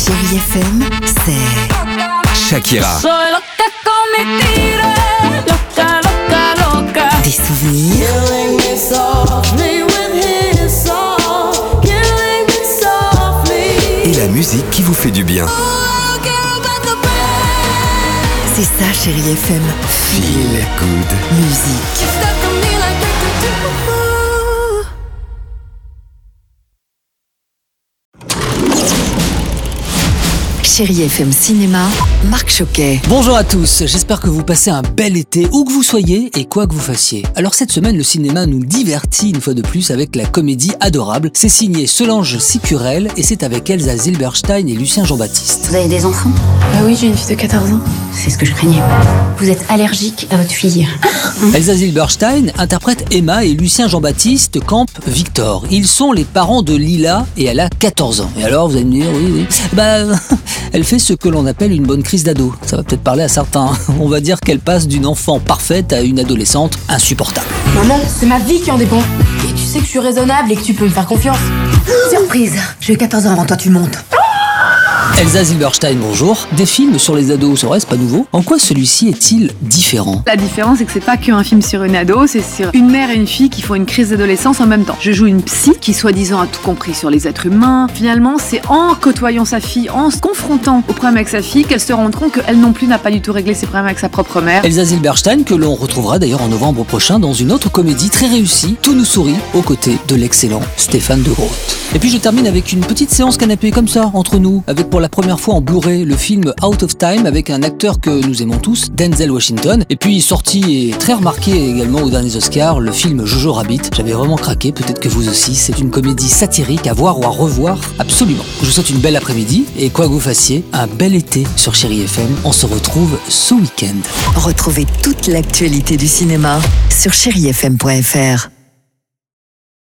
Chérie FM, c'est Shakira. Soy loca con mi tire, loca, loca, loca. des souvenirs, Killing me softly with his song, killing me softly. Et la musique qui vous fait du bien. Oh, I don't care about the pain. c'est ça Chérie FM. Feel good. Musique. You stuck on me like do. Chérie FM Cinéma, Marc Choquet. Bonjour à tous, j'espère que vous passez un bel été où que vous soyez et quoi que vous fassiez. Alors cette semaine, le cinéma nous divertit une fois de plus avec la comédie Adorable. C'est signé Solange Sicurel et c'est avec Elsa Zilberstein et Lucien Jean-Baptiste. Vous avez des enfants? Ah oui, j'ai une fille de 14 ans. C'est ce que je craignais. Vous êtes allergique à votre fille. Elsa Zilberstein interprète Emma et Lucien Jean-Baptiste campe Victor. Ils sont les parents de Lila et elle a 14 ans. Et alors vous allez me dire, oui. Elle fait ce que l'on appelle une bonne crise d'ado. Ça va peut-être parler à certains. On va dire qu'elle passe d'une enfant parfaite à une adolescente insupportable. Maman, c'est ma vie qui en dépend. Et tu sais que je suis raisonnable et que tu peux me faire confiance. Surprise. J'ai 14 ans avant toi, tu montes. Elsa Zilberstein, bonjour. Des films sur les ados, c'est vrai, c'est pas nouveau. En quoi celui-ci est-il différent? La différence, c'est que c'est pas qu'un film sur une ado, c'est sur une mère et une fille qui font une crise d'adolescence en même temps. Je joue une psy qui, soi-disant, a tout compris sur les êtres humains. Finalement, c'est en côtoyant sa fille, en se confrontant aux problèmes avec sa fille, qu'elle se rend compte qu'elle non plus n'a pas du tout réglé ses problèmes avec sa propre mère. Elsa Zilberstein, que l'on retrouvera d'ailleurs en novembre prochain dans une autre comédie très réussie, Tout nous sourit, aux côtés de l'excellent Stéphane de Groot. Et puis je termine avec une petite séance canapé comme ça, entre nous, avec pour la première fois en Blu-ray le film Out of Time avec un acteur que nous aimons tous, Denzel Washington. Et puis sorti et très remarqué également aux derniers Oscars, le film Jojo Rabbit. J'avais vraiment craqué, peut-être que vous aussi. C'est une comédie satirique à voir ou à revoir absolument. Je vous souhaite une belle après-midi et quoi que vous fassiez, un bel été sur Chérie FM. On se retrouve ce week-end. Retrouvez toute l'actualité du cinéma sur chérifm.fr.